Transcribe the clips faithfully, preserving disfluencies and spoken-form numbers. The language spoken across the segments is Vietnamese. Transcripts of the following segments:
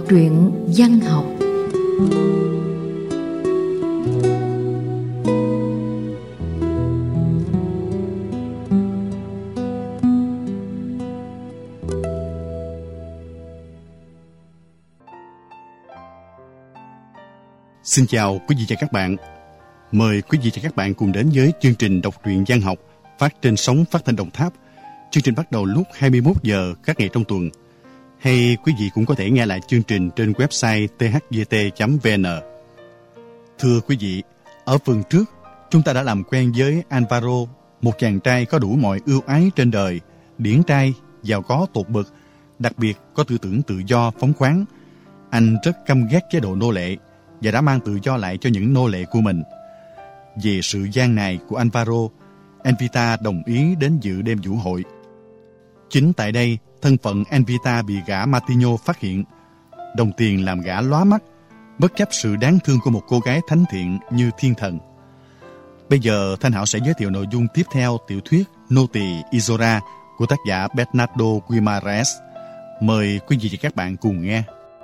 truyện văn học. Xin chào quý vị và các bạn. Mời quý vị và các bạn cùng đến với chương trình đọc truyện văn học phát trên sóng phát thanh Đồng Tháp. Chương trình bắt đầu lúc hai mươi mốt giờ các ngày trong tuần. Hay quý vị cũng có thể nghe lại chương trình trên website t h v t chấm v n. Thưa quý vị, ở phần trước chúng ta đã làm quen với Alvaro, một chàng trai có đủ mọi ưu ái trên đời, điển trai, giàu có tột bậc, đặc biệt có tư tưởng tự do phóng khoáng. Anh rất căm ghét chế độ nô lệ và đã mang tự do lại cho những nô lệ của mình. Về sự gian nài của Alvaro, Envita đồng ý đến dự đêm vũ hội. Chính tại đây, thân phận Envita bị gã Martinho phát hiện. Đồng tiền làm gã lóa mắt, bất chấp sự đáng thương của một cô gái thánh thiện như thiên thần. Bây giờ Thanh Hảo sẽ giới thiệu nội dung tiếp theo tiểu thuyết Noti Izora của tác giả Bernardo Guimarães. Mời quý vị và các bạn cùng nghe.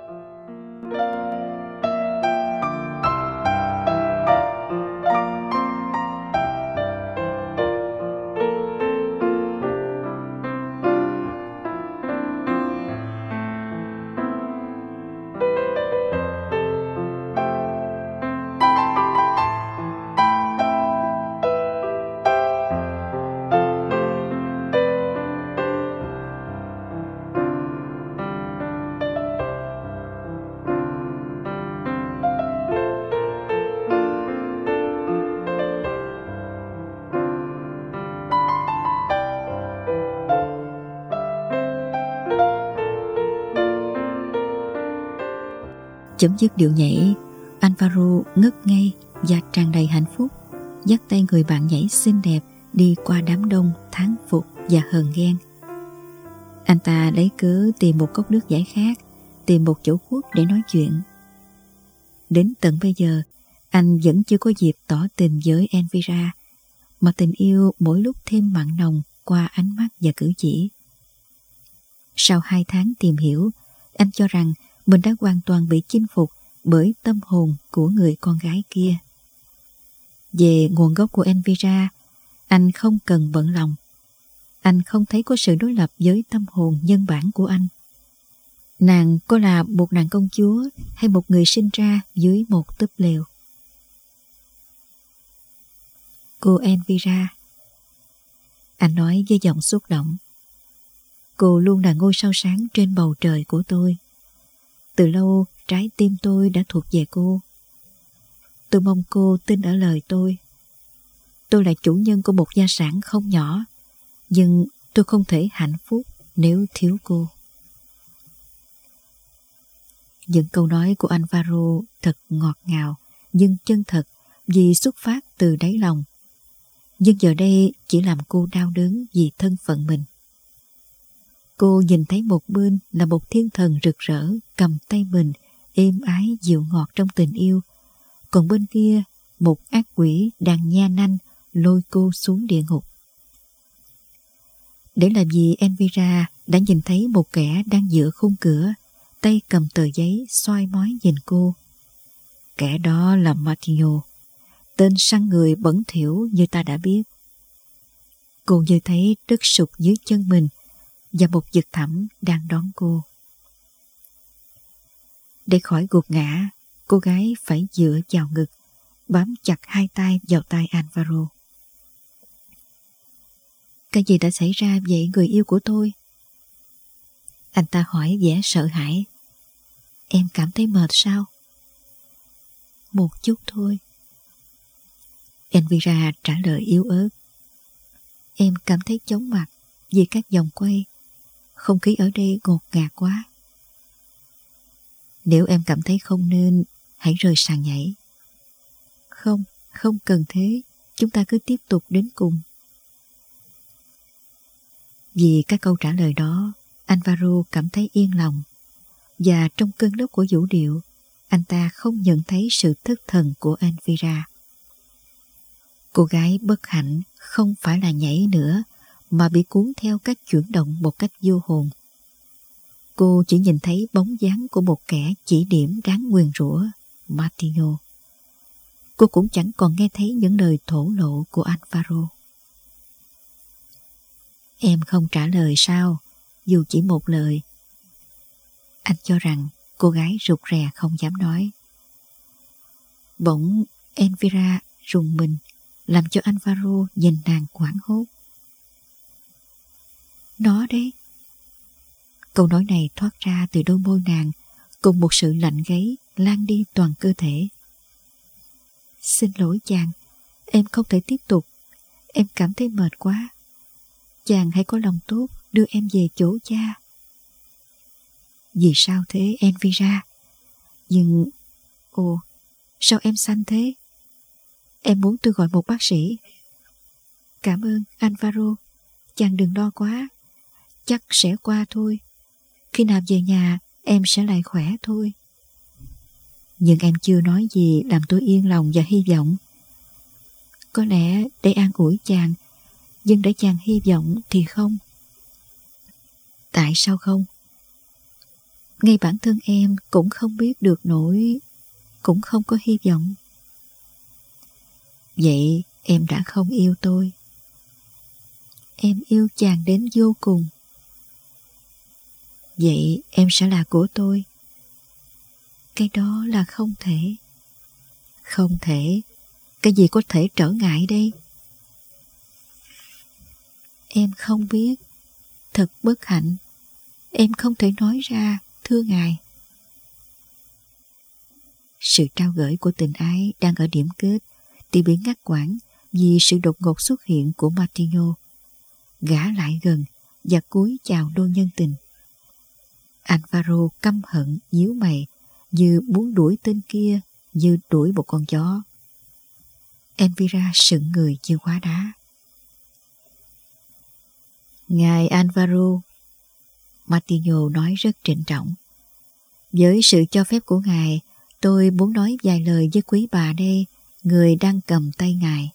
Chấm dứt điệu nhảy, Alvaro ngất ngay và tràn đầy hạnh phúc, dắt tay người bạn nhảy xinh đẹp đi qua đám đông thán phục và hờn ghen. Anh ta lấy cớ tìm một cốc nước giải khát, tìm một chỗ khuất để nói chuyện. Đến tận bây giờ, anh vẫn chưa có dịp tỏ tình với Elvira, mà tình yêu mỗi lúc thêm mặn nồng qua ánh mắt và cử chỉ. Sau hai tháng tìm hiểu, anh cho rằng mình đã hoàn toàn bị chinh phục bởi tâm hồn của người con gái kia. Về nguồn gốc của Elvira, anh không cần bận lòng. Anh không thấy có sự đối lập với tâm hồn nhân bản của anh. Nàng có là một nàng công chúa hay một người sinh ra dưới một túp lều? Cô Elvira, anh nói với giọng xúc động, cô luôn là ngôi sao sáng trên bầu trời của tôi. Từ lâu trái tim tôi đã thuộc về cô. Tôi mong cô tin ở lời tôi. Tôi là chủ nhân của một gia sản không nhỏ, nhưng tôi không thể hạnh phúc nếu thiếu cô. Những câu nói của Alvaro thật ngọt ngào nhưng chân thật vì xuất phát từ đáy lòng. Nhưng giờ đây chỉ làm cô đau đớn vì thân phận mình. Cô nhìn thấy một bên là một thiên thần rực rỡ cầm tay mình, êm ái dịu ngọt trong tình yêu. Còn bên kia, một ác quỷ đang nha nanh lôi cô xuống địa ngục. Để làm gì Elvira đã nhìn thấy một kẻ đang dựa khung cửa, tay cầm tờ giấy soi mói nhìn cô. Kẻ đó là Martinho, tên săn người bẩn thỉu như ta đã biết. Cô như thấy đất sụt dưới chân mình và một vực thẳm đang đón cô. Để khỏi gục ngã, cô gái phải dựa vào ngực, bám chặt hai tay vào tay Alvaro. Cái gì đã xảy ra vậy người yêu của tôi? Anh ta hỏi vẻ sợ hãi. Em cảm thấy mệt sao? Một chút thôi. Elvira trả lời yếu ớt. Em cảm thấy chóng mặt vì các vòng quay. Không khí ở đây ngột ngạt quá. Nếu em cảm thấy không nên, hãy rời sàn nhảy. Không, không cần thế. Chúng ta cứ tiếp tục đến cùng. Vì các câu trả lời đó, Alvaro cảm thấy yên lòng. Và trong cơn lốc của vũ điệu, anh ta không nhận thấy sự thất thần của Elvira. Cô gái bất hạnh không phải là nhảy nữa, mà bị cuốn theo các chuyển động một cách vô hồn. Cô chỉ nhìn thấy bóng dáng của một kẻ chỉ điểm đáng nguyền rủa, Martiño. Cô cũng chẳng còn nghe thấy những lời thổ lộ của Alvaro. Em không trả lời sao, dù chỉ một lời. Anh cho rằng cô gái rụt rè không dám nói. Bỗng Elvira rùng mình, làm cho Alvaro nhìn nàng hoảng hốt. Nó đấy. Câu nói này thoát ra từ đôi môi nàng cùng một sự lạnh gáy lan đi toàn cơ thể. Xin lỗi chàng, em không thể tiếp tục. Em cảm thấy mệt quá. Chàng hãy có lòng tốt đưa em về chỗ cha. Vì sao thế Elvira? Nhưng... Ồ, sao em xanh thế? Em muốn tôi gọi một bác sĩ. Cảm ơn Alvaro. Chàng đừng lo quá. Chắc sẽ qua thôi. Khi nào về nhà em sẽ lại khỏe thôi. Nhưng em chưa nói gì làm tôi yên lòng và hy vọng. Có lẽ để an ủi chàng, nhưng để chàng hy vọng thì không. Tại sao không? Ngay bản thân em cũng không biết được nổi, cũng không có hy vọng. Vậy em đã không yêu tôi. Em yêu chàng đến vô cùng. Vậy em sẽ là của tôi. Cái đó là không thể. Không thể. Cái gì có thể trở ngại đây? Em không biết. Thật bất hạnh. Em không thể nói ra, thưa ngài. Sự trao gửi của tình ái đang ở điểm kết thì bị ngắt quãng vì sự đột ngột xuất hiện của Martiño. Gã lại gần và cúi chào đôi nhân tình. Alvaro căm hận nhíu mày, như muốn đuổi tên kia như đuổi một con chó. Elvira sững người như hóa đá. Ngài Alvaro, Martiño nói rất trịnh trọng, với sự cho phép của ngài, tôi muốn nói vài lời với quý bà đây, người đang cầm tay ngài.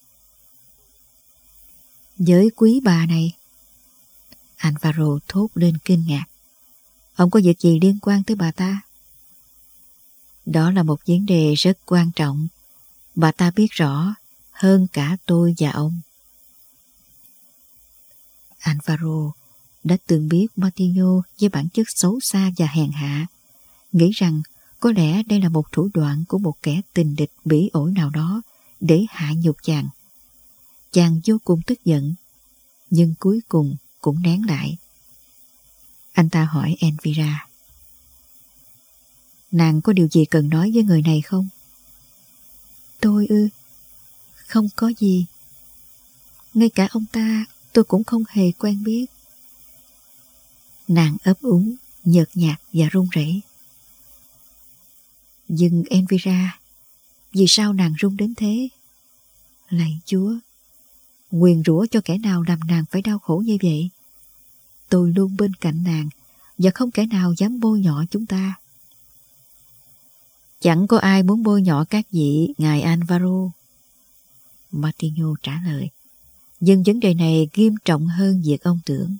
Với quý bà này? Alvaro thốt lên kinh ngạc. Ông có việc gì liên quan tới bà ta? Đó là một vấn đề rất quan trọng. Bà ta biết rõ hơn cả tôi và ông. Alvaro đã từng biết Martiño với bản chất xấu xa và hèn hạ, nghĩ rằng có lẽ đây là một thủ đoạn của một kẻ tình địch bỉ ổi nào đó để hạ nhục chàng. Chàng vô cùng tức giận, nhưng cuối cùng cũng nén lại. Anh ta hỏi Elvira, nàng có điều gì cần nói với người này không? Tôi ư? Không có gì. Ngay cả ông ta tôi cũng không hề quen biết. Nàng ấp úng, nhợt nhạt và run rẩy. Nhưng Elvira, vì sao nàng run đến thế? Lạy Chúa, nguyền rủa cho kẻ nào làm nàng phải đau khổ như vậy. Tôi luôn bên cạnh nàng và không kẻ nào dám bôi nhọ chúng ta. Chẳng có ai muốn bôi nhọ các vị, ngài Alvaro. Martiño trả lời. Nhưng vấn đề này nghiêm trọng hơn việc ông tưởng.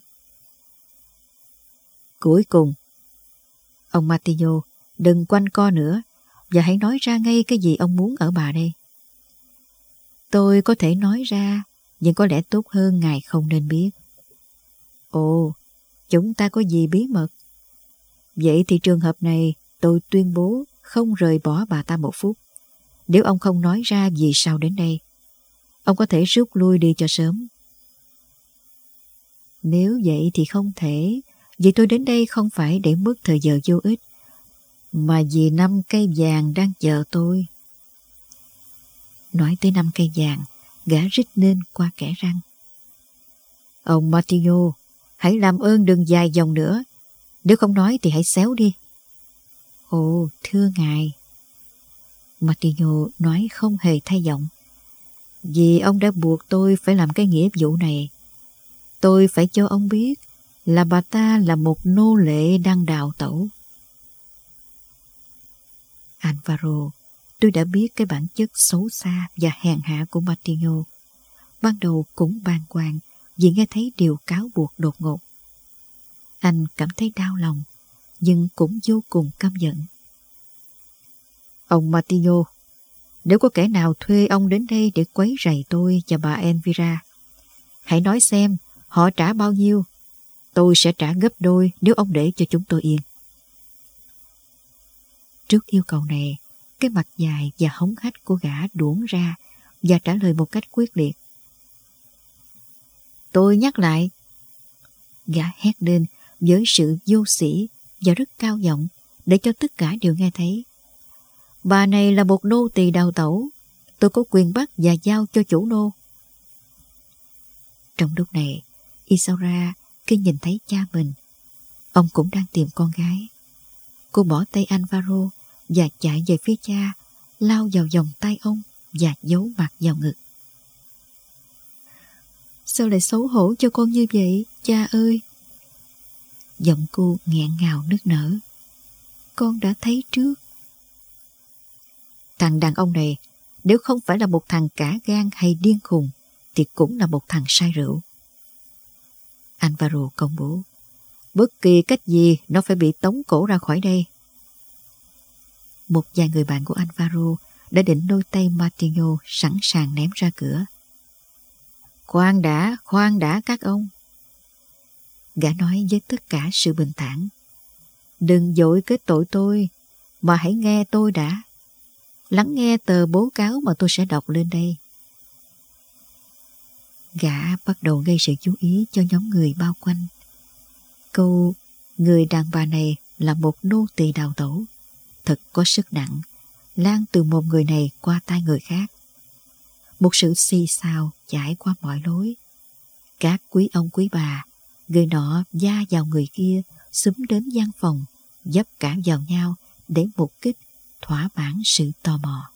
Cuối cùng, ông Martiño, đừng quanh co nữa và hãy nói ra ngay cái gì ông muốn ở bà đây. Tôi có thể nói ra, nhưng có lẽ tốt hơn ngài không nên biết. Ồ, chúng ta có gì bí mật? Vậy thì trường hợp này tôi tuyên bố không rời bỏ bà ta một phút. Nếu ông không nói ra vì sao đến đây, ông có thể rút lui đi cho sớm. Nếu vậy thì không thể, vì tôi đến đây không phải để mất thời giờ vô ích, mà vì năm cây vàng đang chờ tôi. Nói tới năm cây vàng, gã rít lên qua kẽ răng. Ông Martiño, hãy làm ơn đừng dài dòng nữa. Nếu không nói thì hãy xéo đi. Ồ, thưa ngài. Martiño nói không hề thay giọng. Vì ông đã buộc tôi phải làm cái nghĩa vụ này. Tôi phải cho ông biết là bà ta là một nô lệ đang đào tẩu. Alvaro, tôi đã biết cái bản chất xấu xa và hèn hạ của Martiño. Ban đầu cũng bàng hoàng vì nghe thấy điều cáo buộc đột ngột. Anh cảm thấy đau lòng, nhưng cũng vô cùng căm giận. Ông Martinho, nếu có kẻ nào thuê ông đến đây để quấy rầy tôi và bà Elvira, hãy nói xem họ trả bao nhiêu. Tôi sẽ trả gấp đôi nếu ông để cho chúng tôi yên. Trước yêu cầu này, cái mặt dài và hống hách của gã đuỗng ra và trả lời một cách quyết liệt. Tôi nhắc lại. Gã hét lên với sự vô sĩ và rất cao giọng để cho tất cả đều nghe thấy. Bà này là một nô tỳ đào tẩu. Tôi có quyền bắt và giao cho chủ nô. Trong lúc này, Isaura khi nhìn thấy cha mình, ông cũng đang tìm con gái. Cô bỏ tay Alvaro và chạy về phía cha, lao vào vòng tay ông và giấu mặt vào ngực. Sao lại xấu hổ cho con như vậy, cha ơi? Giọng cô nghẹn ngào nức nở. Con đã thấy trước. Thằng đàn ông này, nếu không phải là một thằng cả gan hay điên khùng, thì cũng là một thằng say rượu. Alvaro công bố, bất kỳ cách gì nó phải bị tống cổ ra khỏi đây. Một vài người bạn của Alvaro đã định đôi tay Martinho sẵn sàng ném ra cửa. Khoan đã, khoan đã các ông. Gã nói với tất cả sự bình thản. Đừng vội kết tội tôi, mà hãy nghe tôi đã. Lắng nghe tờ báo cáo mà tôi sẽ đọc lên đây. Gã bắt đầu gây sự chú ý cho nhóm người bao quanh. Câu người đàn bà này là một nô tỳ đào tẩu thật có sức nặng, lan từ một người này qua tai người khác. Một sự xì xào trải qua mọi lối. Các quý ông quý bà, người nọ va vào người kia, xúm đến gian phòng, dấp cả vào nhau để mục kích, thỏa mãn sự tò mò.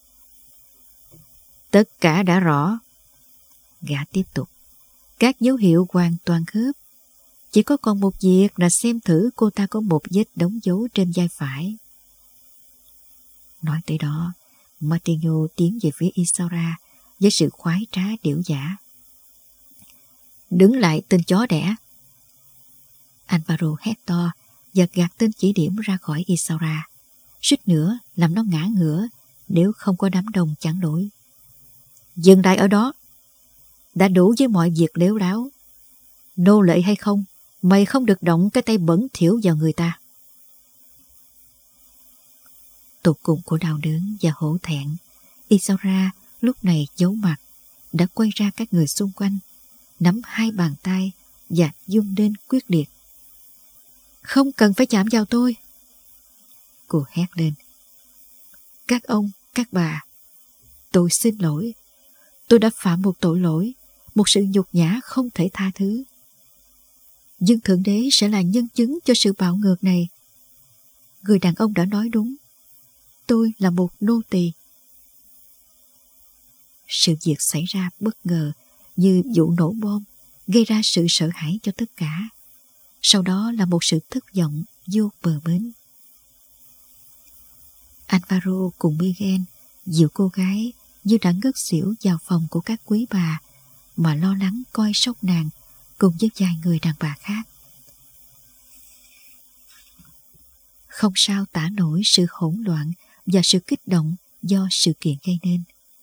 Tất cả đã rõ. Gã tiếp tục. Các dấu hiệu hoàn toàn khớp. Chỉ có còn một việc là xem thử cô ta có một vết đóng dấu trên vai phải. Nói tới đó, Martinho tiến về phía Isaura với sự khoái trá điểu dã. Đứng lại tên chó đẻ. Alvaro hét to và gạt tên chỉ điểm ra khỏi Isaura, suýt nữa làm nó ngã ngửa nếu không có đám đông chặn đuổi. Dừng lại ở đó. Đã đủ với mọi việc lếu láo. Nô lệ hay không, mày không được động cái tay bẩn thỉu vào người ta. Tột cùng của đau đớn và hổ thẹn, Isaura lúc này giấu mặt, đã quay ra các người xung quanh, nắm hai bàn tay và vung lên quyết liệt. Không cần phải chạm vào tôi. Cô hét lên. Các ông, các bà, tôi xin lỗi. Tôi đã phạm một tội lỗi, một sự nhục nhã không thể tha thứ. Nhưng Thượng Đế sẽ là nhân chứng cho sự bạo ngược này. Người đàn ông đã nói đúng. Tôi là một nô tỳ. Sự việc xảy ra bất ngờ như vụ nổ bom, gây ra sự sợ hãi cho tất cả. Sau đó là một sự thất vọng vô bờ bến. Alvaro cùng Miguel dìu cô gái như đã ngất xỉu vào phòng của các quý bà mà lo lắng coi sóc nàng cùng với vài người đàn bà khác. Không sao tả nổi sự hỗn loạn và sự kích động do sự kiện gây nên.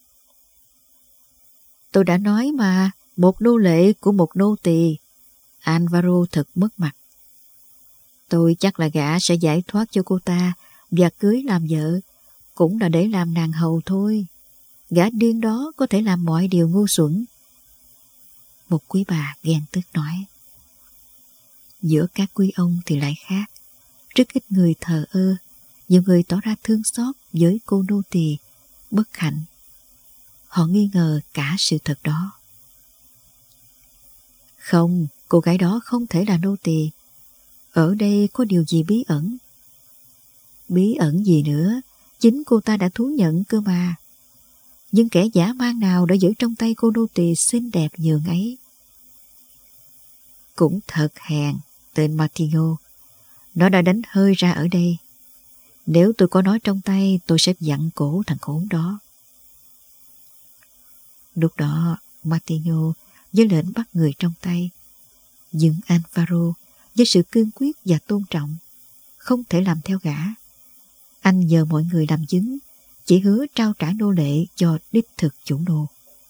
Tôi đã nói mà, một nô lệ của một nô tỳ. Alvaro thật mất mặt. Tôi chắc là gã sẽ giải thoát cho cô ta và cưới làm vợ, cũng là để làm nàng hầu thôi. Gã điên đó có thể làm mọi điều ngu xuẩn. Một quý bà ghen tức nói. Giữa các quý ông thì lại khác. Rất ít người thờ ơ, nhiều người tỏ ra thương xót với cô nô tỳ bất hạnh. Họ nghi ngờ cả sự thật đó. Không, cô gái đó không thể là nô tỳ. Ở đây có điều gì bí ẩn? Bí ẩn gì nữa? Chính cô ta đã thú nhận cơ mà. Nhưng kẻ dã man nào đã giữ trong tay cô nô tỳ xinh đẹp nhường ấy? Cũng thật hèn, tên Martinho. Nó đã đánh hơi ra ở đây. Nếu tôi có nó trong tay, tôi sẽ vặn cổ thằng khốn đó. Lúc đó, Martinho với lệnh bắt người trong tay. Nhưng Alvaro với sự cương quyết và tôn trọng không thể làm theo gã. Anh nhờ mọi người làm chứng, chỉ hứa trao trả nô lệ cho đích thực chủ nô.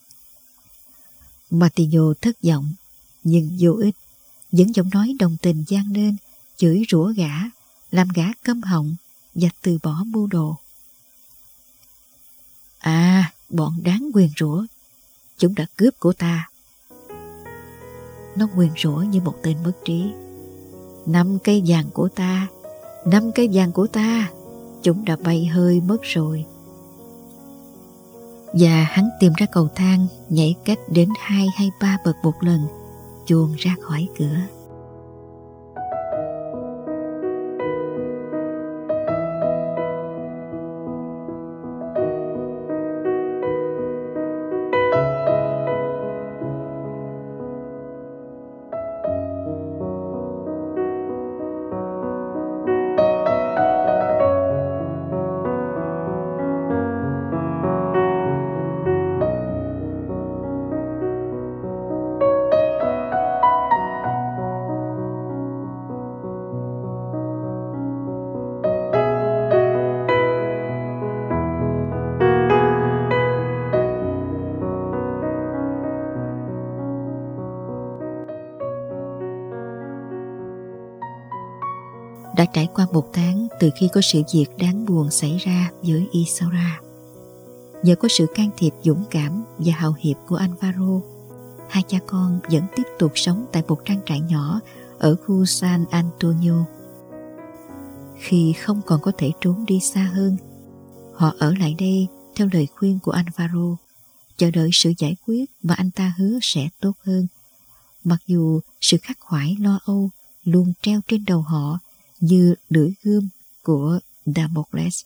Martillo thất vọng, nhưng vô ích. Những giọng nói đồng tình vang lên, chửi rủa gã, làm gã câm họng và từ bỏ mưu đồ. À, bọn đáng nguyền rủa, chúng đã cướp của ta. Nó nguyền rủa như một tên mất trí. Năm cây vàng của ta, năm cây vàng của ta, chúng đã bay hơi mất rồi. Và hắn tìm ra cầu thang, nhảy cách đến hai hay ba bậc một lần, chuồn ra khỏi cửa. Đã trải qua một tháng từ khi có sự việc đáng buồn xảy ra với Isaura. Nhờ có sự can thiệp dũng cảm và hào hiệp của Alvaro, hai cha con vẫn tiếp tục sống tại một trang trại nhỏ ở khu San Antonio. Khi không còn có thể trốn đi xa hơn, họ ở lại đây theo lời khuyên của Alvaro, chờ đợi sự giải quyết mà anh ta hứa sẽ tốt hơn, mặc dù sự khắc khoải lo âu luôn treo trên đầu họ như lưỡi gươm của Damocles.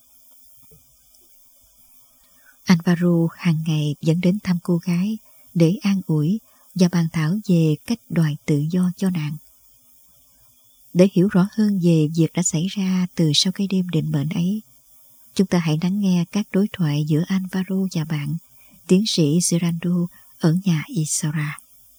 Alvaro hàng ngày vẫn đến thăm cô gái để an ủi và bàn thảo về cách đòi tự do cho nàng. Để hiểu rõ hơn về việc đã xảy ra từ sau cái đêm định mệnh ấy, chúng ta hãy lắng nghe các đối thoại giữa Alvaro và bạn, tiến sĩ Gerardo ở nhà Isaura.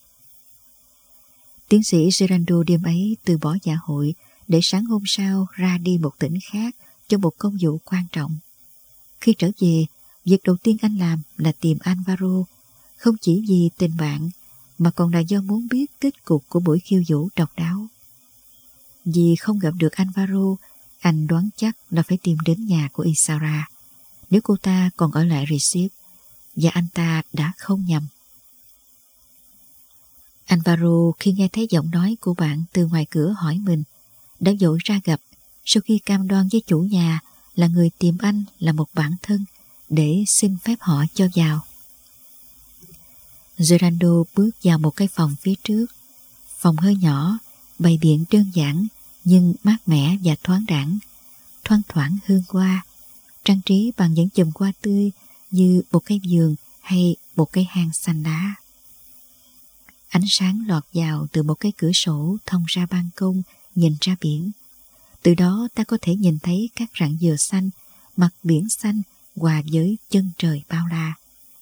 Tiến sĩ Gerardo đêm ấy từ bỏ dạ hội để sáng hôm sau ra đi một tỉnh khác cho một công vụ quan trọng. Khi trở về, việc đầu tiên anh làm là tìm Alvaro, không chỉ vì tình bạn mà còn là do muốn biết kết cục của buổi khiêu vũ độc đáo. Vì không gặp được Alvaro, anh đoán chắc là phải tìm đến nhà của Isaura nếu cô ta còn ở lại Recife, và anh ta đã không nhầm. Alvaro khi nghe thấy giọng nói của bạn từ ngoài cửa hỏi mình, đã vội ra gặp sau khi cam đoan với chủ nhà là người tìm anh là một bạn thân để xin phép họ cho vào. Gerardo bước vào một cái phòng phía trước. Phòng hơi nhỏ, bày biện đơn giản nhưng mát mẻ và thoáng đãng, thoang thoảng hương hoa, trang trí bằng những chùm hoa tươi như một cái vườn hay một cái hang xanh lá. Ánh sáng lọt vào từ một cái cửa sổ thông ra ban công nhìn ra biển. Từ đó ta có thể nhìn thấy các rặng dừa xanh, mặt biển xanh hòa với chân trời bao la.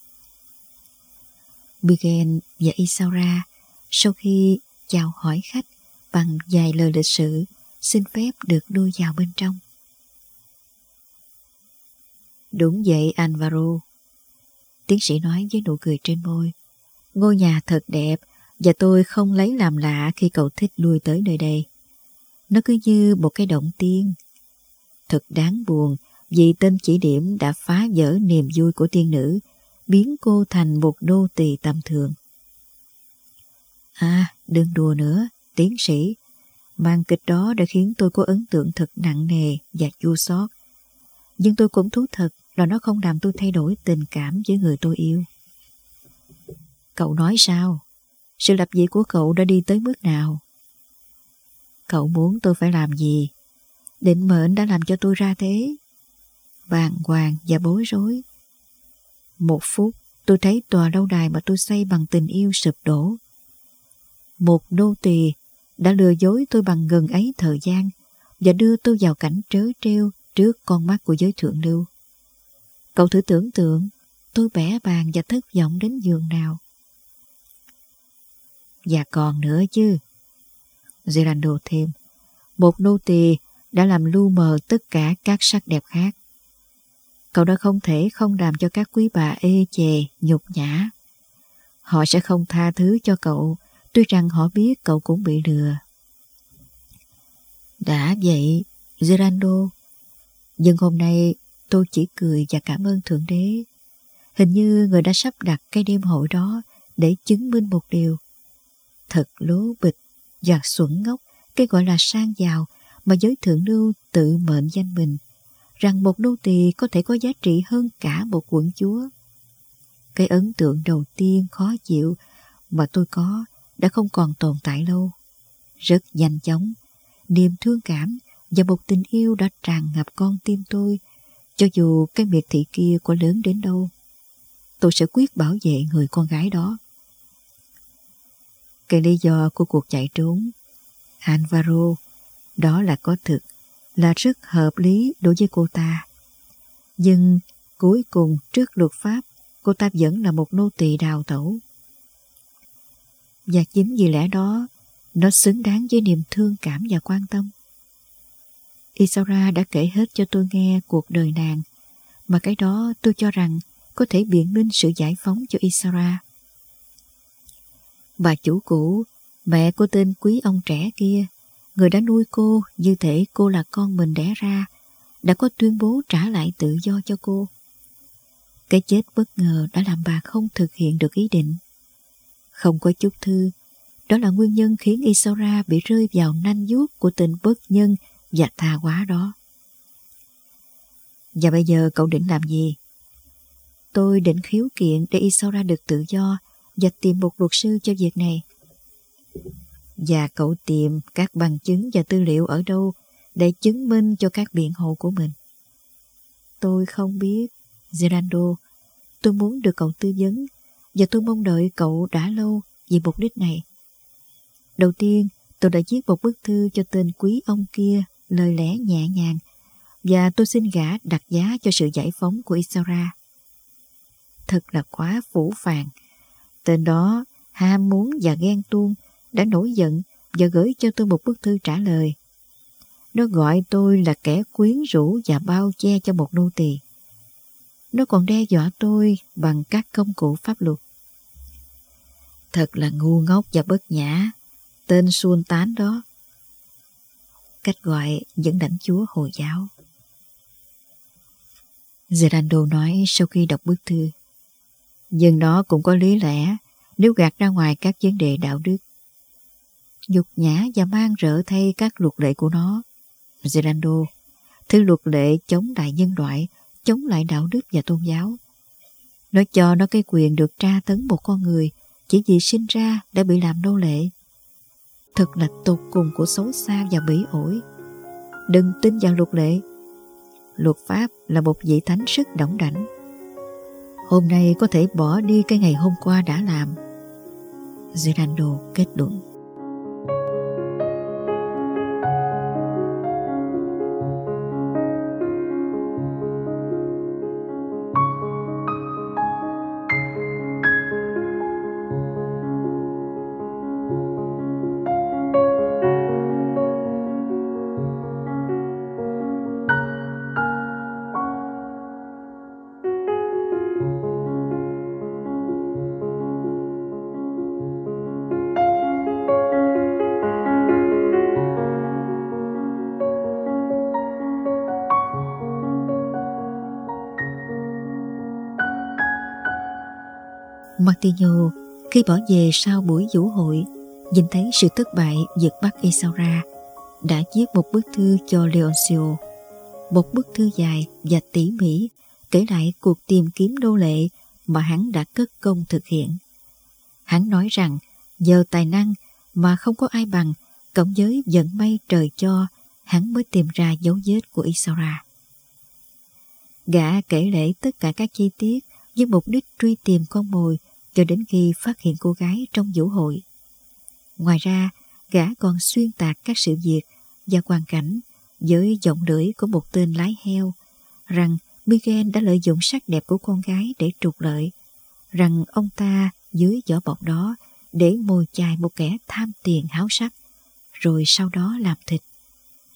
Miguel và Isaura sau khi chào hỏi khách bằng vài lời lịch sự, xin phép được lui vào bên trong. Đúng vậy Alvaro, tiến sĩ nói với nụ cười trên môi. Ngôi nhà thật đẹp và tôi không lấy làm lạ khi cậu thích lui tới nơi đây. Nó cứ như một cái động tiên. Thật đáng buồn vì tên chỉ điểm đã phá vỡ niềm vui của tiên nữ, biến cô thành một nô tỳ tầm thường. À, đừng đùa nữa, tiến sĩ. Màn kịch đó đã khiến tôi có ấn tượng thật nặng nề và chua xót. Nhưng tôi cũng thú thật là nó không làm tôi thay đổi tình cảm với người tôi yêu. Cậu nói sao? Sự lập dị của cậu đã đi tới mức nào? Cậu muốn tôi phải làm gì? Định mệnh đã làm cho tôi ra thế. Bàng hoàng và bối rối. Một phút tôi thấy tòa lâu đài mà tôi xây bằng tình yêu sụp đổ. Một nô tỳ đã lừa dối tôi bằng ngần ấy thời gian và đưa tôi vào cảnh trớ trêu trước con mắt của giới thượng lưu. Cậu thử tưởng tượng tôi bẽ bàng và thất vọng đến giường nào. Và còn nữa chứ, Gerardo thêm, một nô tỳ đã làm lu mờ tất cả các sắc đẹp khác. Cậu đã không thể không làm cho các quý bà ê chề, nhục nhã. Họ sẽ không tha thứ cho cậu, tuy rằng họ biết cậu cũng bị lừa. Đã vậy, Gerardo, nhưng hôm nay tôi chỉ cười và cảm ơn Thượng Đế. Hình như người đã sắp đặt cái đêm hội đó để chứng minh một điều. Thật lố bịch và xuẩn ngốc cái gọi là sang giàu mà giới thượng lưu tự mệnh danh mình, rằng một nô tỳ có thể có giá trị hơn cả một quận chúa. Cái ấn tượng đầu tiên khó chịu mà tôi có đã không còn tồn tại lâu. Rất nhanh chóng, niềm thương cảm và một tình yêu đã tràn ngập con tim tôi. Cho dù cái miệt thị kia có lớn đến đâu, tôi sẽ quyết bảo vệ người con gái đó. Cái lý do của cuộc chạy trốn, Alvaro, đó là có thực, là rất hợp lý đối với cô ta. Nhưng cuối cùng trước luật pháp, cô ta vẫn là một nô tỳ đào tẩu. Và chính vì lẽ đó, nó xứng đáng với niềm thương cảm và quan tâm. Isaura đã kể hết cho tôi nghe cuộc đời nàng, mà cái đó tôi cho rằng có thể biện minh sự giải phóng cho Isaura. Bà chủ cũ, mẹ của tên quý ông trẻ kia, người đã nuôi cô như thể cô là con mình đẻ ra, đã có tuyên bố trả lại tự do cho cô. Cái chết bất ngờ đã làm bà không thực hiện được ý định. Không có chút thư, đó là nguyên nhân khiến Isaura bị rơi vào nanh vuốt của tình bất nhân và tha hóa đó. Và bây giờ cậu định làm gì? Tôi định khiếu kiện để Isaura được tự do và tìm một luật sư cho việc này. Và cậu tìm các bằng chứng và tư liệu ở đâu để chứng minh cho các biện hộ của mình? Tôi không biết, Gerardo. Tôi muốn được cậu tư vấn và tôi mong đợi cậu đã lâu vì mục đích này. Đầu tiên, tôi đã viết một bức thư cho tên quý ông kia, lời lẽ nhẹ nhàng, và tôi xin gã đặt giá cho sự giải phóng của Isaura. Thật là quá phũ phàng. Tên đó ham muốn và ghen tuông đã nổi giận và gửi cho tôi một bức thư trả lời. Nó gọi tôi là kẻ quyến rũ và bao che cho một nô tỳ. Nó còn đe dọa tôi bằng các công cụ pháp luật. Thật là ngu ngốc và bất nhã, tên Sultan đó. Cách gọi vẫn lãnh chúa Hồi giáo. Gerardo nói sau khi đọc bức thư. Nhưng nó cũng có lý lẽ nếu gạt ra ngoài các vấn đề đạo đức. Nhục nhã và mang rợ thay các luật lệ của nó. Gerardo, thứ luật lệ chống lại nhân loại, chống lại đạo đức và tôn giáo. Nó cho nó cái quyền được tra tấn một con người chỉ vì sinh ra đã bị làm nô lệ. Thật là tột cùng của xấu xa và bỉ ổi. Đừng tin vào luật lệ. Luật pháp là một vị thánh rất đỏng đảnh. Hôm nay có thể bỏ đi cái ngày hôm qua đã làm. Gerardo kết luận. Martinho khi bỏ về sau buổi vũ hội, nhìn thấy sự thất bại vượt bắt Isaura, đã viết một bức thư cho Leoncio. Một bức thư dài và tỉ mỉ kể lại cuộc tìm kiếm nô lệ mà hắn đã cất công thực hiện. Hắn nói rằng nhờ tài năng mà không có ai bằng, cộng với vận may trời cho, hắn mới tìm ra dấu vết của Isaura. Gã kể lể tất cả các chi tiết với mục đích truy tìm con mồi cho đến khi phát hiện cô gái trong vũ hội. Ngoài ra, gã còn xuyên tạc các sự việc và hoàn cảnh với giọng lưỡi của một tên lái heo, rằng Miguel đã lợi dụng sắc đẹp của con gái để trục lợi, rằng ông ta dưới vỏ bọc đó để mồi chài một kẻ tham tiền háo sắc, rồi sau đó làm thịt.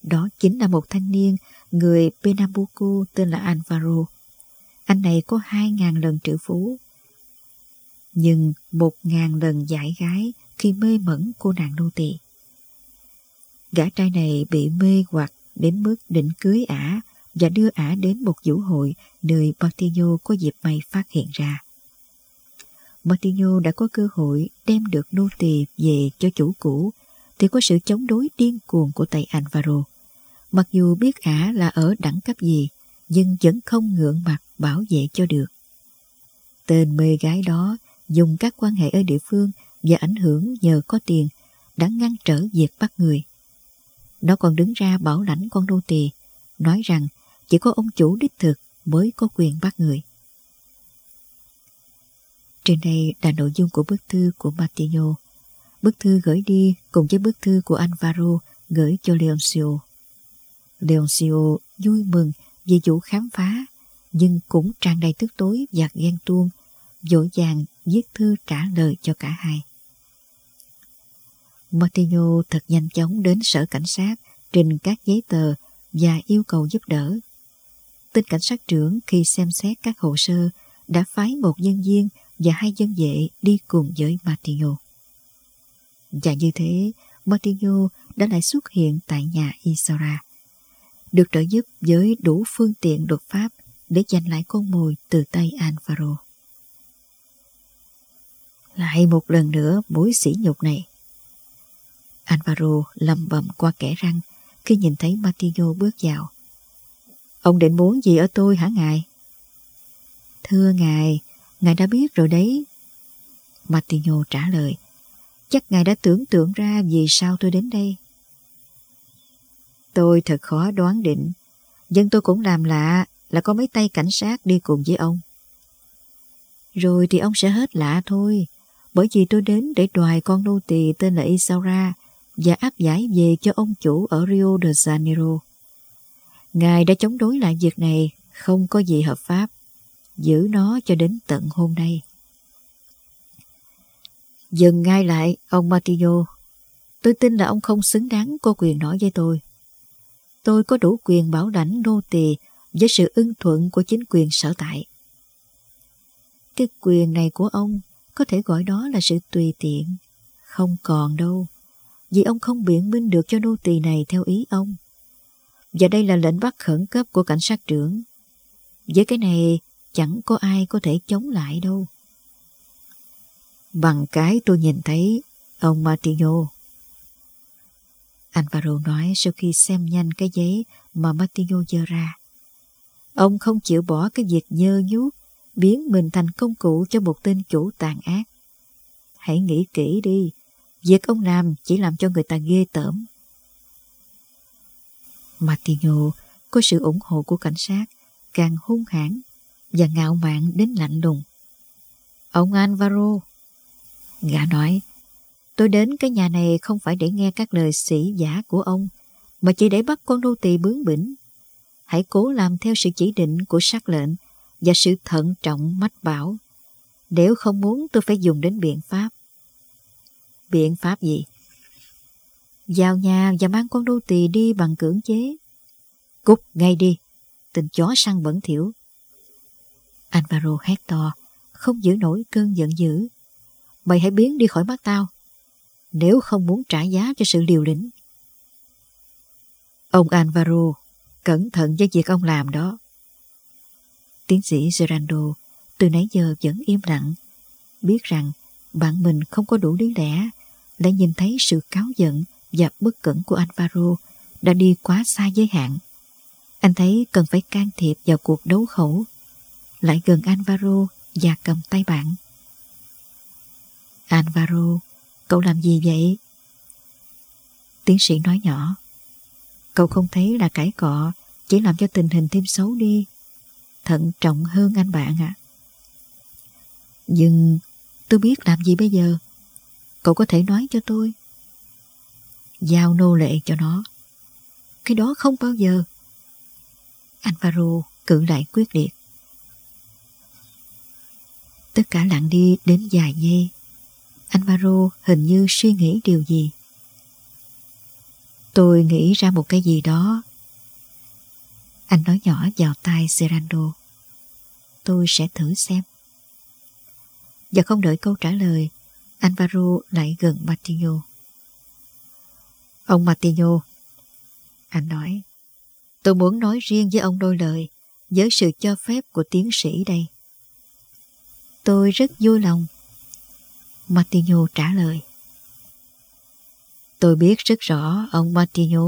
đó chính là một thanh niên người Pernambuco tên là Alvaro. Anh này có hai ngàn lần triệu phú, nhưng một ngàn lần dại gái khi mê mẩn cô nàng nô tỳ. Gã trai này bị mê hoặc đến mức định cưới ả và đưa ả đến một vũ hội nơi Martinho có dịp may phát hiện ra. Martinho đã có cơ hội đem được nô tỳ về cho chủ cũ thì có sự chống đối điên cuồng của tay Alvaro. Mặc dù biết ả là ở đẳng cấp gì, nhưng vẫn không ngượng mặt bảo vệ cho được. Tên mê gái đó dùng các quan hệ ở địa phương và ảnh hưởng nhờ có tiền đã ngăn trở việc bắt người. Nó còn đứng ra bảo lãnh con nô tỳ, nói rằng chỉ có ông chủ đích thực mới có quyền bắt người. Trên đây là nội dung của bức thư của Martinho. Bức thư gửi đi cùng với bức thư của Alvaro gửi cho Leoncio. Leoncio vui mừng vì vụ khám phá, nhưng cũng tràn đầy tức tối và ghen tuông, vội vàng viết thư trả lời cho cả hai. Martinho thật nhanh chóng đến sở cảnh sát, trình các giấy tờ và yêu cầu giúp đỡ. Tên cảnh sát trưởng khi xem xét các hồ sơ đã phái một nhân viên và hai dân vệ đi cùng với Martinho. Và như thế, Martinho đã lại xuất hiện tại nhà Isaura, được trợ giúp với đủ phương tiện luật pháp để giành lại con mồi từ tay Alvaro. Lại một lần nữa mối sỉ nhục này. Alvaro lẩm bẩm qua kẽ răng khi nhìn thấy Martinho bước vào. Ông định muốn gì ở tôi hả ngài? Thưa ngài, ngài đã biết rồi đấy. Martinho trả lời. Chắc ngài đã tưởng tượng ra vì sao tôi đến đây. Tôi thật khó đoán định, nhưng tôi cũng làm lạ là có mấy tay cảnh sát đi cùng với ông. Rồi thì ông sẽ hết lạ thôi, bởi vì tôi đến để đoài con nô tỳ tên là Isaura và áp giải về cho ông chủ ở Rio de Janeiro. Ngài đã chống đối lại việc này, không có gì hợp pháp. Giữ nó cho đến tận hôm nay. Dừng ngay lại, ông Martinho. Tôi tin là ông không xứng đáng có quyền nói với tôi. Tôi có đủ quyền bảo lãnh nô tỳ với sự ưng thuận của chính quyền sở tại. Cái quyền này của ông có thể gọi đó là sự tùy tiện. Không còn đâu, vì ông không biện minh được cho nô tỳ này theo ý ông. Và đây là lệnh bắt khẩn cấp của cảnh sát trưởng. Với cái này chẳng có ai có thể chống lại đâu. Bằng cái tôi nhìn thấy, ông Martinho. Alvaro nói sau khi xem nhanh cái giấy mà Martinho giơ ra. Ông không chịu bỏ cái việc nhơ nhuốc, biến mình thành công cụ cho một tên chủ tàn ác. Hãy nghĩ kỹ đi, việc ông làm chỉ làm cho người ta ghê tởm. Martinho có sự ủng hộ của cảnh sát, càng hung hãn và ngạo mạn đến lạnh lùng. Ông Alvaro, gã nói, tôi đến cái nhà này không phải để nghe các lời sĩ giả của ông, mà chỉ để bắt con nô tỳ bướng bỉnh. Hãy cố làm theo sự chỉ định của sắc lệnh và sự thận trọng mách bảo. Nếu không muốn tôi phải dùng đến biện pháp. Biện pháp gì? Vào nhà và mang con nô tỳ đi bằng cưỡng chế. Cút ngay đi, tên chó săn bẩn thỉu. Alvaro hét to, không giữ nổi cơn giận dữ. Mày hãy biến đi khỏi mắt tao, nếu không muốn trả giá cho sự liều lĩnh. Ông Alvaro, cẩn thận với việc ông làm đó. Tiến sĩ Gerardo từ nãy giờ vẫn im lặng, biết rằng bạn mình không có đủ lý lẽ, lại nhìn thấy sự cáu giận và bất cẩn của Alvaro đã đi quá xa giới hạn. Anh thấy cần phải can thiệp vào cuộc đấu khẩu, lại gần Alvaro và cầm tay bạn. Alvaro, cậu làm gì vậy? Tiến sĩ nói nhỏ. Cậu không thấy là cãi cọ chỉ làm cho tình hình thêm xấu đi. Thận trọng hơn anh bạn ạ. À. Nhưng tôi biết làm gì bây giờ? Cậu có thể nói cho tôi. Giao nô lệ cho nó. Cái đó không bao giờ. Alvaro cự lại quyết liệt. Tất cả lặng đi đến vài giây. Alvaro hình như suy nghĩ điều gì. Tôi nghĩ ra một cái gì đó. Anh nói nhỏ vào tai Gerardo. Tôi sẽ thử xem. Và không đợi câu trả lời, Alvaro lại gần Martinho. Ông Martinho, anh nói, tôi muốn nói riêng với ông đôi lời, với sự cho phép của tiến sĩ đây. Tôi rất vui lòng. Martinho trả lời. Tôi biết rất rõ ông Martinho.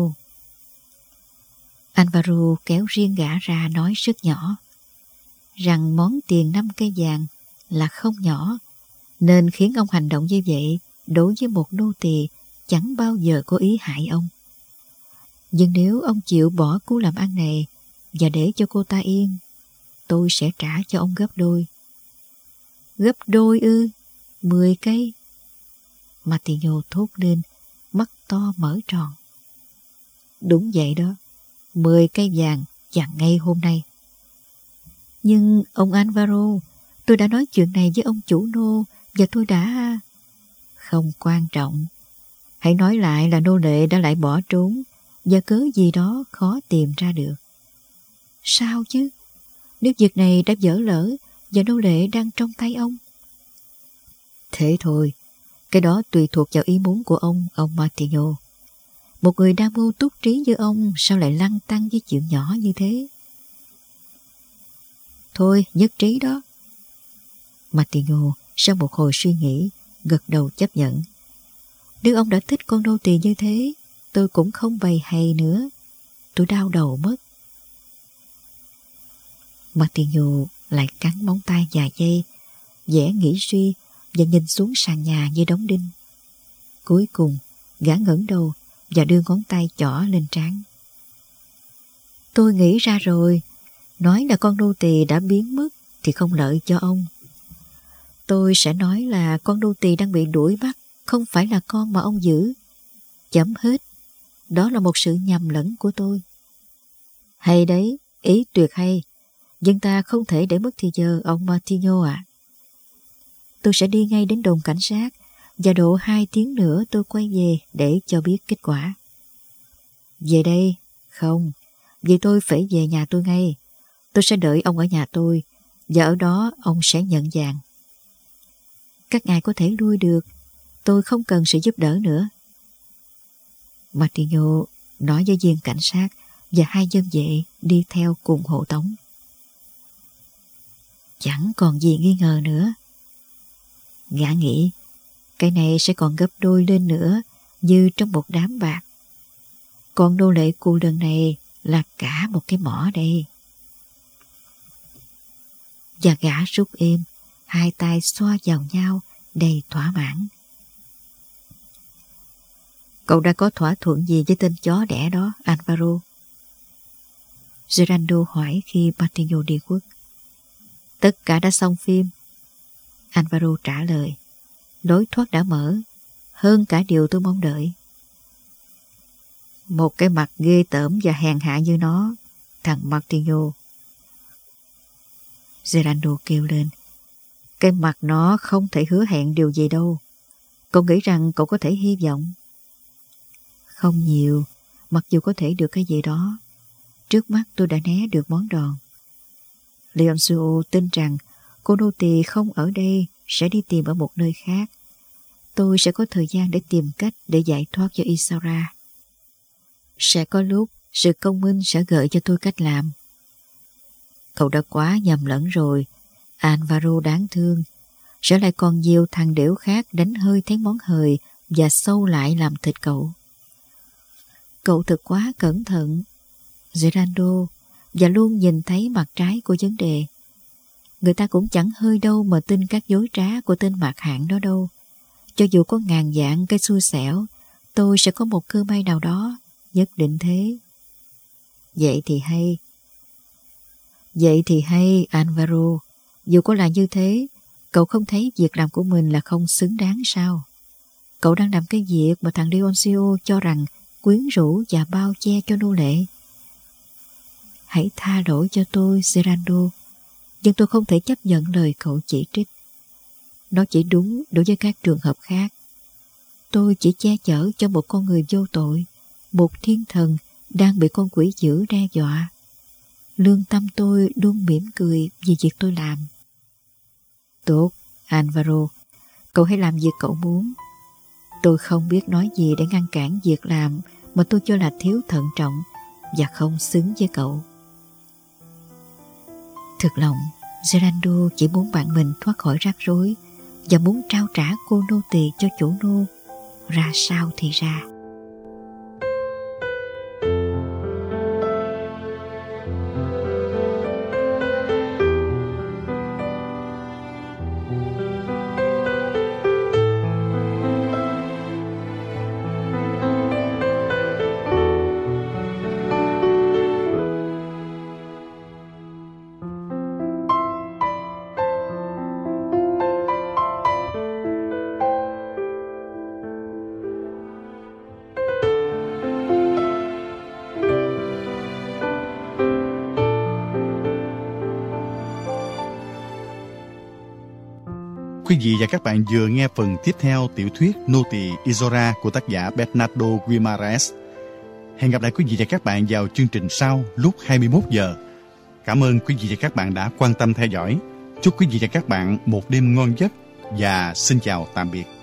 Alvaro kéo riêng gã ra nói rất nhỏ, rằng món tiền năm cây vàng là không nhỏ, nên khiến ông hành động như vậy đối với một nô tỳ chẳng bao giờ có ý hại ông. Nhưng nếu ông chịu bỏ cú làm ăn này và để cho cô ta yên, tôi sẽ trả cho ông gấp đôi. Gấp đôi ư? Mười cây? Martinho thốt lên, mắt to mở tròn. Đúng vậy đó, mười cây vàng chẳng ngay hôm nay. Nhưng ông Alvaro, tôi đã nói chuyện này với ông chủ nô và tôi đã... Không quan trọng. Hãy nói lại là nô lệ đã lại bỏ trốn và cớ gì đó khó tìm ra được. Sao chứ? Nếu việc này đã dở lỡ và nô lệ đang trong tay ông. Thế thôi, cái đó tùy thuộc vào ý muốn của ông, ông Martinho. Một người đa mưu túc trí như ông sao lại lăn tăn với chuyện nhỏ như thế? Thôi, nhất trí đó. Martinho sau một hồi suy nghĩ, gật đầu chấp nhận. Nếu ông đã thích con nô tỳ như thế, tôi cũng không bày hay nữa. Tôi đau đầu mất. Martinho lại cắn móng tay vài giây, vẻ nghĩ suy và nhìn xuống sàn nhà như đóng đinh. Cuối cùng, gã ngẩng đầu và đưa ngón tay trỏ lên trán. Tôi nghĩ ra rồi, nói là con nô tỳ đã biến mất thì không lợi cho ông. Tôi sẽ nói là con nô tỳ đang bị đuổi bắt, không phải là con mà ông giữ. Chấm hết. Đó là một sự nhầm lẫn của tôi. Hay đấy, ý tuyệt hay. Nhưng ta không thể để mất thì giờ, ông Martinho ạ. À. Tôi sẽ đi ngay đến đồn cảnh sát và độ hai tiếng nữa tôi quay về để cho biết kết quả. Về đây? Không, vì tôi phải về nhà tôi ngay. Tôi sẽ đợi ông ở nhà tôi và ở đó ông sẽ nhận vàng. Các ngài có thể lui được. Tôi không cần sự giúp đỡ nữa. Martinho nói với viên cảnh sát và hai dân vệ đi theo cùng hộ tống. Chẳng còn gì nghi ngờ nữa. Gã nghĩ cái này sẽ còn gấp đôi lên nữa, như trong một đám bạc. Còn nô lệ cụ lần này là cả một cái mỏ đây. Và gã rút êm, hai tay xoa vào nhau đầy thỏa mãn. Cậu đã có thỏa thuận gì với tên chó đẻ đó, Alvaro? Gerardo hỏi khi Martinho đi khuất. Tất cả đã xong phim. Alvaro trả lời. Lối thoát đã mở, hơn cả điều tôi mong đợi. Một cái mặt ghê tởm và hèn hạ như nó, thằng Martinho. Gerardo kêu lên. Cái mặt nó không thể hứa hẹn điều gì đâu. Cậu nghĩ rằng cậu có thể hy vọng? Không nhiều, mặc dù có thể được cái gì đó. Trước mắt tôi đã né được món đòn. Leoncio tin rằng cô nô tỳ không ở đây sẽ đi tìm ở một nơi khác. Tôi sẽ có thời gian để tìm cách để giải thoát cho Isaura. Sẽ có lúc sự công minh sẽ gợi cho tôi cách làm. Cậu đã quá nhầm lẫn rồi, Alvaro đáng thương. Sẽ lại còn nhiều thằng đểu khác đánh hơi thấy món hời và sâu lại làm thịt cậu. Cậu thật quá cẩn thận, Gerardo, và luôn nhìn thấy mặt trái của vấn đề. Người ta cũng chẳng hơi đâu mà tin các dối trá của tên mạc hạng đó đâu. Cho dù có ngàn vạn cái xui xẻo, tôi sẽ có một cơ may nào đó, nhất định thế. Vậy thì hay. Vậy thì hay, Alvaro. Dù có là như thế, cậu không thấy việc làm của mình là không xứng đáng sao? Cậu đang làm cái việc mà thằng Leoncio cho rằng quyến rũ và bao che cho nô lệ. Hãy tha lỗi cho tôi, Gerardo, nhưng tôi không thể chấp nhận lời cậu chỉ trích. Nó chỉ đúng đối với các trường hợp khác. Tôi chỉ che chở cho một con người vô tội, một thiên thần đang bị con quỷ dữ đe dọa. Lương tâm tôi luôn mỉm cười vì việc tôi làm. Tốt, Alvaro, cậu hãy làm việc cậu muốn. Tôi không biết nói gì để ngăn cản việc làm mà tôi cho là thiếu thận trọng và không xứng với cậu. Thực lòng, Gerardo chỉ muốn bạn mình thoát khỏi rắc rối và muốn trao trả cô nô tỳ cho chủ nô. Ra sao thì ra. Quý vị và các bạn vừa nghe phần tiếp theo tiểu thuyết Nô tỳ Izora của tác giả Bernardo Guimaraes. Hẹn gặp lại quý vị và các bạn vào chương trình sau lúc hai mươi mốt giờ. Cảm ơn quý vị và các bạn đã quan tâm theo dõi. Chúc quý vị và các bạn một đêm ngon giấc và xin chào tạm biệt.